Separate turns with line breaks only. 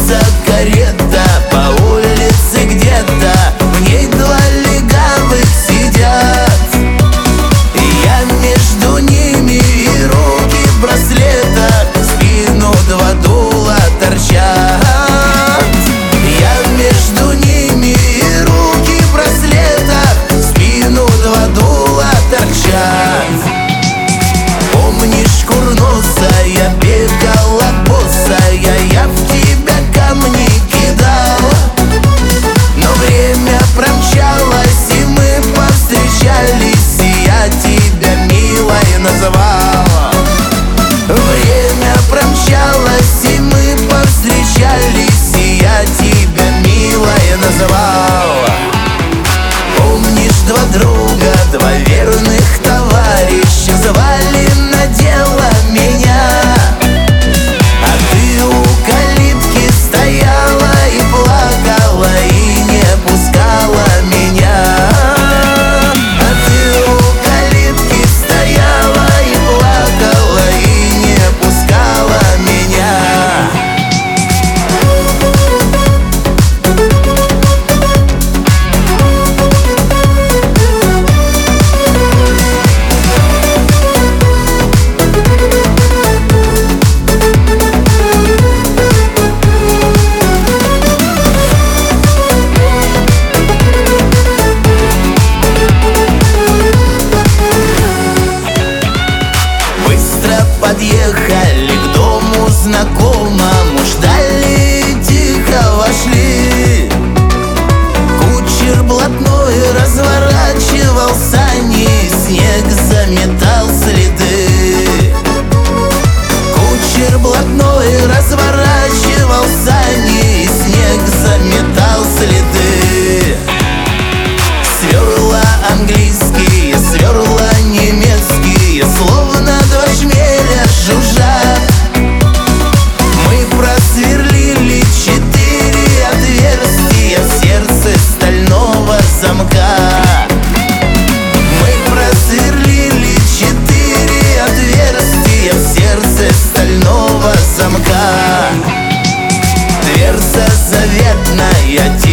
мчится карета по улице где-то, в ней два легавых сидят. Я между ними, и руки в браслетах, в спину два дула торчат. Я между ними, и руки в браслетах, в спину два дула торчат. Помнишь, курносая, бегала босая, я в тебя камни кидал. Но время промчалось, и мы повстречались, и я тебя милой называл. Время промчалось, и мы повстречались, и я тебя милой называл. Помнишь, два друга, два верных товарища звали на дело меня, а ты у калитки стояла и плакала, и не пускала меня. А ты у калитки стояла и плакала, и не пускала меня. Подъехали к дому знакомому, ждали и тихо вошли. Кучер блатной разворачивал сани, снег заметал следы. Кучер блатной разворачивал сани, снег заметал следы. Сверла английские, сверла немецкие, словно два шмеля жужжат. Мы просверлили 4 отверстия в сердце стального замка. Мы просверлили 4 отверстия в сердце стального замка. Дверца заветная,